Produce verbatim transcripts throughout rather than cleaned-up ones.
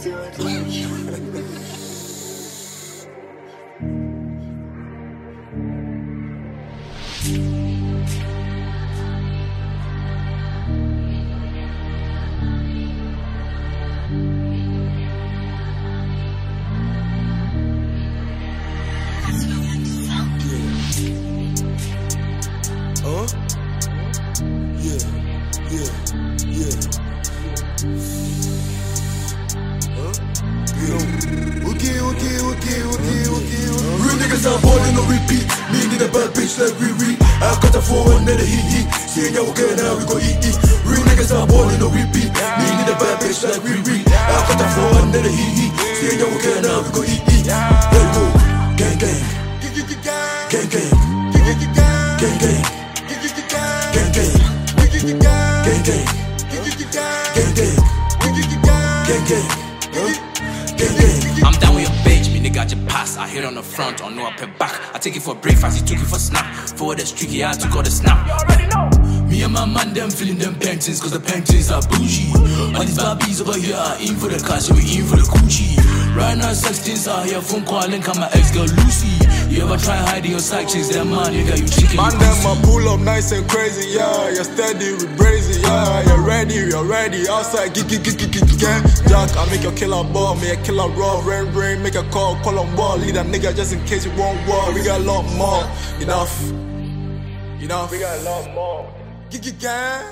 Huh? Yeah, yeah, yeah. Huh? Yeah. Okay, okay, okay, okay, okay, okay. Real niggas are ballin' on repeat. Me need a bad bitch like Riri. I got a four and then a hee hee. See ya, okay, now we go eat eat. Real niggas are ballin' on repeat. Me need a bad bitch like Riri. I got a four and then a hee hee. See ya, okay, now we go eat eat. There we go. Gang gang. Gang gang. Gang gang. Gang gang, gang gang, gang gang, gang gang, gang gang. I'm down with your bitch, me nigga just pass. I hit on the front, I know I pay back. I take it for breakfast, he took it for snap. For the streaky, I took all the snap. You already know. Me and my man, them feeling them paintings, cause the paintings are bougie. All these Barbies over here are in for the cash, and we in for the coochie. Right now, sextings are here, phone calling, come my ex girl Lucy. You ever try hiding your side chicks, them man, nigga, you chicken. Man, them a pull up nice and crazy, yeah. You're steady with brazy, yeah. You're ready, you're ready. Outside, gig, gig, gig, gig, gig, gang. Jack, I make your killer ball, make a killer raw. Rain, rain, make a call, call on ball. Lead a nigga just in case you won't war. We got a lot more. Enough. Enough. We got a lot more. Gig, gig, gang.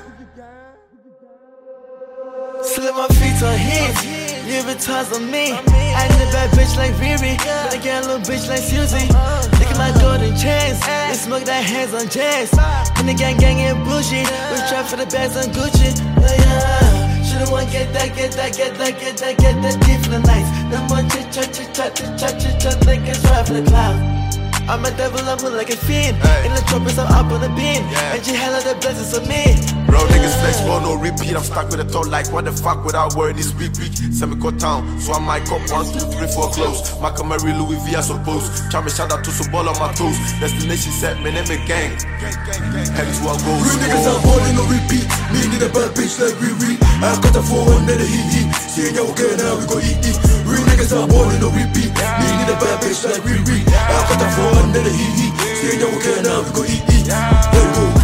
Slip my feet on his, living ties on me. I need a bad bitch like Riri, but I get a little bitch like Susie. Look at my golden chains, they smoke that hands on jazz. And the gang gang and bougie, we trap for the bags on Gucci. Oh yeah, should've want get that, get that, get that, get that, get that deep for the nights. No more chit chat, chit chat, chit chat, chit chat, like a drive for the cloud. I'm a devil, I'm like a fiend. Hey. In the tropics, I'm up on the beam. Yeah. And she hella the blessings of me. Bro, niggas flex, bro, no repeat. I'm stuck with a thought like, what the fuck without word this week, week. Send me go town, so I might cop one, two, three, four close. My Camry, Louis V, I suppose. Try me shout out to some ball on my toes. Destination set, my name is gang. Head to our goals. Real niggas are ballin' no repeat. Me need a bad bitch like Riri. I got a four and then a hee hee. See ya, okay, now we go eat eat. Real niggas are ballin' no repeat. Me need a bad bitch like Riri. I got a four and then a hee hee. See ya, okay, now we go eat eat. There we go.